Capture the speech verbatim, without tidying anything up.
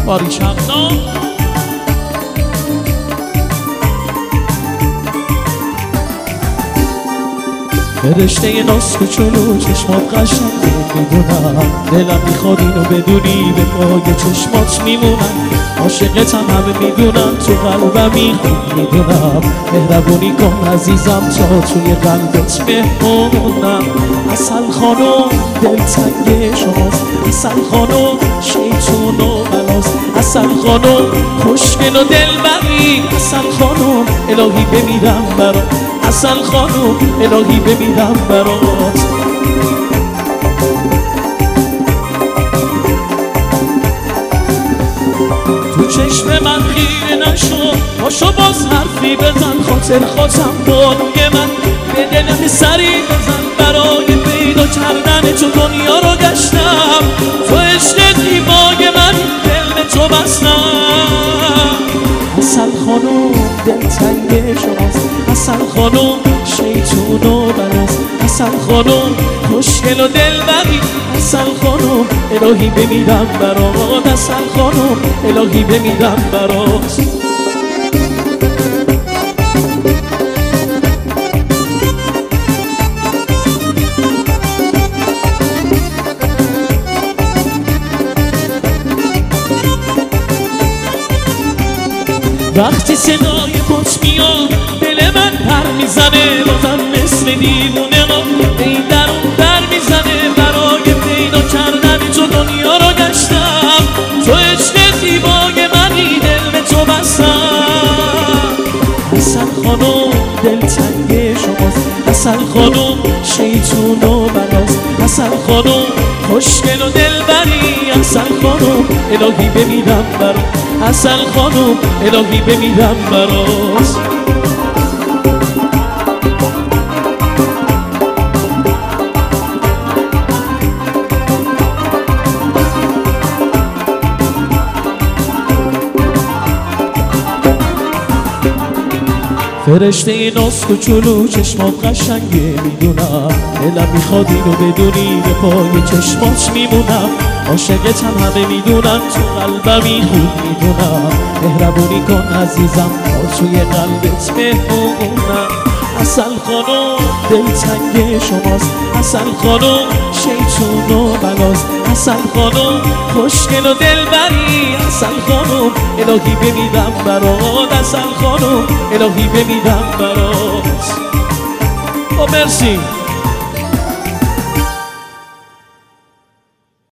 باریکلا. فرشته ناز کوچولو چشمات قشنگه میدونم، دلم میخواد اینو بدونی به پای چشمات میمونم. عاشقتم همه میدونم، تو قلبمی خوب میدونم. مهربونی کن عزیزم تا توی قلبت بمونم. عسل خانم دلتنگ شماست، عسل خانم شیطون و بلاست. عسل خانم خوشگل و دلبری، عسل خانم الهی بمیرم برات. عسل خانم الهی بمیرم برات. تو چشم من خیره نشو، پاشو باز حرفی بزن. خاطر خواستم بانوی من به دلم سری بزن. برای پیدا کردن تو دنیا رو گشتم، تو عشق زیبای من دل به تو بستم. عسل خانم دلتنگ شماست، عسل خانم شیطون و بلاست. عسل خانم خوشگل و دلبری، عسل خانم الهی بمیرم برات. عسل خانم الهی بمیرم برات. وقتی صدای پات میاد دل من پر میزنه، بازم مثل دیوونه ها این درون در میزنه. برای پیدا کردن تو دنیا رو گشتم، تو عشق زیبای منی دل به تو بستم. عسل خانم دلتنگ شماست، عسل خانم شیطون و بلاست. عسل خانم خوشگل و دلبری، عسل خانم الهی بمیرم برات. عسل خانم الهی بمیرم برات. فرشته ناز کوچولو چشمات قشنگه میدونم، دلم میخواد اینو بدونی به پای چشمات میمونم. عاشقتم همه میدونم، تو قلبمی خوب میدونم. مهربونی کن عزیزم تا توی قلبت بمونم. عسل خانم دلتنگ شماست، عسل خانم شیطون و بلاست. عسل خانم خوشگل و دلبری، عسل خانم الهی بمیرم برات. عسل خانم الهی بمیرم برات. او مرسی.